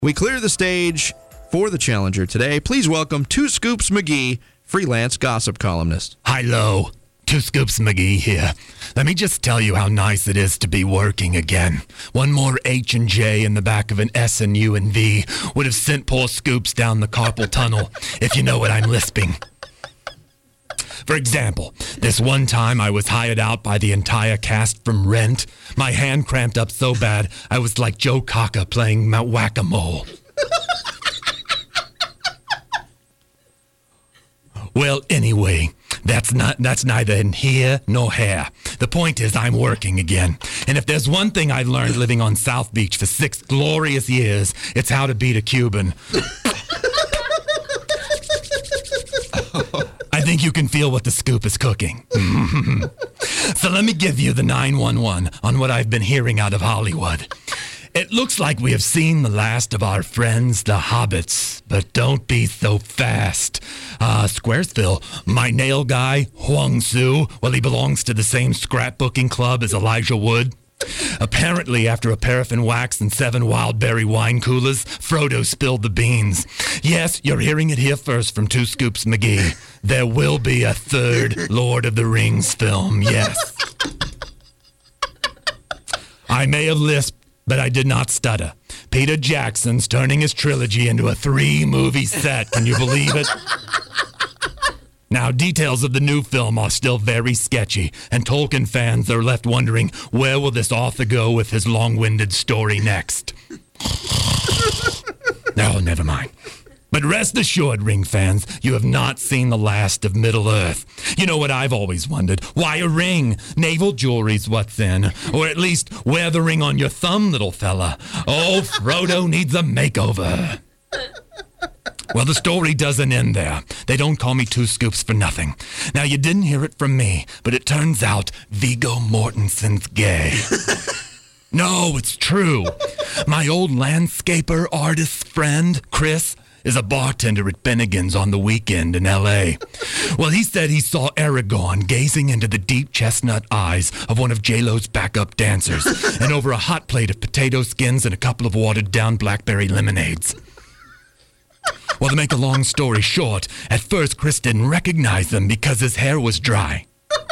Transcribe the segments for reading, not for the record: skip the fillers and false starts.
We clear the stage for the challenger today. Please welcome Two Scoops McGee, freelance gossip columnist. Hello, Two Scoops McGee here. Let me just tell you how nice it is to be working again. One more H and J in the back of an S and U and V would have sent poor Scoops down the carpal tunnel, if you know what I'm lisping. For example, this one time I was hired out by the entire cast from Rent. My hand cramped up so bad, I was like Joe Cocker playing whack-a-mole. Well, anyway, that's neither in here nor here. The point is I'm working again. And if there's one thing I learned living on South Beach for 6 glorious years, it's how to beat a Cuban. I think you can feel what the scoop is cooking. So let me give you the 911 on what I've been hearing out of Hollywood. It looks like we have seen the last of our friends, the Hobbits, but don't be so fast. Squaresville, my nail guy, Huang Su, well, he belongs to the same scrapbooking club as Elijah Wood. Apparently, after a paraffin wax and 7 wild berry wine coolers, Frodo spilled the beans. Yes, you're hearing it here first from Two Scoops McGee. There will be a 3rd Lord of the Rings film, yes. I may have lisped, but I did not stutter. Peter Jackson's turning his trilogy into a 3-movie set. Can you believe it? Now, details of the new film are still very sketchy, and Tolkien fans are left wondering, where will this author go with his long-winded story next? No, never mind. But rest assured, Ring fans, you have not seen the last of Middle-earth. You know what I've always wondered? Why a ring? Naval jewelry's what's in. Or at least, wear the ring on your thumb, little fella. Oh, Frodo needs a makeover. Well, the story doesn't end there. They don't call me Two Scoops for nothing. Now, you didn't hear it from me, but it turns out Viggo Mortensen's gay. No, it's true. My old landscaper artist friend, Chris, is a bartender at Bennigan's on the weekend in L.A. Well, he said he saw Aragorn gazing into the deep chestnut eyes of one of J-Lo's backup dancers and over a hot plate of potato skins and a couple of watered-down blackberry lemonades. Well, to make a long story short, at first Chris didn't recognize them because his hair was dry.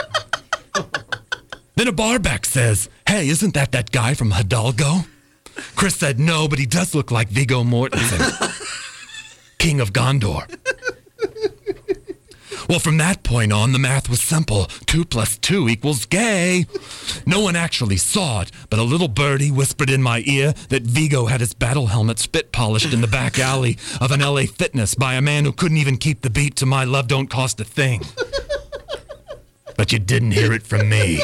Then a barback says, "Hey, isn't that guy from Hidalgo?" Chris said, "No, but he does look like Viggo Mortensen, King of Gondor." Well, from that point on, the math was simple. 2 + 2 = gay. No one actually saw it, but a little birdie whispered in my ear that Viggo had his battle helmet spit polished in the back alley of an LA Fitness by a man who couldn't even keep the beat to My Love Don't Cost a Thing. But you didn't hear it from me.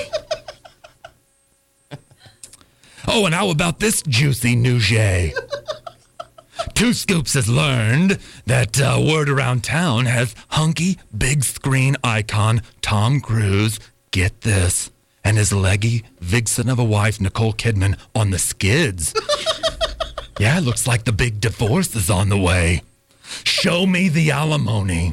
Oh, and how about this juicy nougat? Two Scoops has learned that word around town has hunky, big screen icon Tom Cruise, get this, and his leggy vixen of a wife, Nicole Kidman, on the skids. Yeah, looks like the big divorce is on the way. Show me the alimony.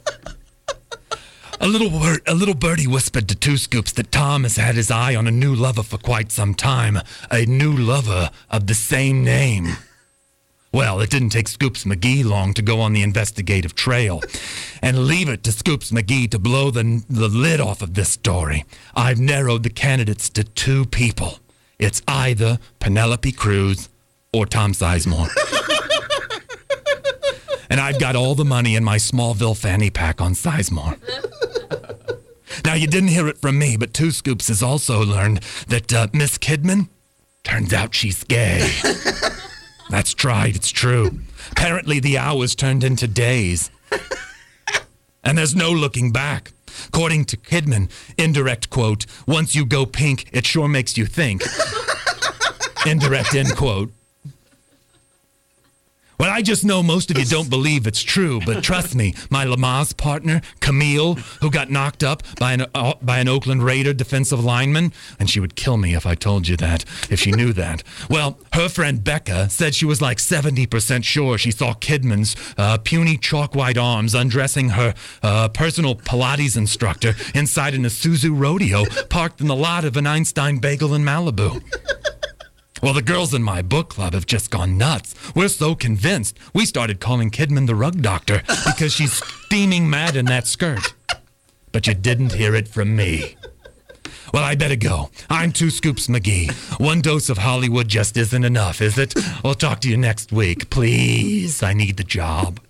A little birdie whispered to Two Scoops that Tom has had his eye on a new lover for quite some time, a new lover of the same name. Well, it didn't take Scoops McGee long to go on the investigative trail and leave it to Scoops McGee to blow the lid off of this story. I've narrowed the candidates to 2 people. It's either Penelope Cruz or Tom Sizemore. And I've got all the money in my Smallville fanny pack on Sizemore. Now, you didn't hear it from me, but Two Scoops has also learned that Miss Kidman, turns out she's gay. That's right, it's true. Apparently the hours turned into days. And there's no looking back. According to Kidman, indirect quote, "Once you go pink, it sure makes you think." Indirect end quote. Well, I just know most of you don't believe it's true, but trust me, my Lamaze partner, Camille, who got knocked up by an Oakland Raider defensive lineman, and she would kill me if I told you that, if she knew that. Well, her friend Becca said she was like 70% sure she saw Kidman's puny chalk-white arms undressing her personal Pilates instructor inside an Isuzu Rodeo parked in the lot of an Einstein Bagel in Malibu. Well, the girls in my book club have just gone nuts. We're so convinced. We started calling Kidman the rug doctor because she's steaming mad in that skirt. But you didn't hear it from me. Well, I better go. I'm Two Scoops McGee. One dose of Hollywood just isn't enough, is it? I'll talk to you next week. Please, I need the job.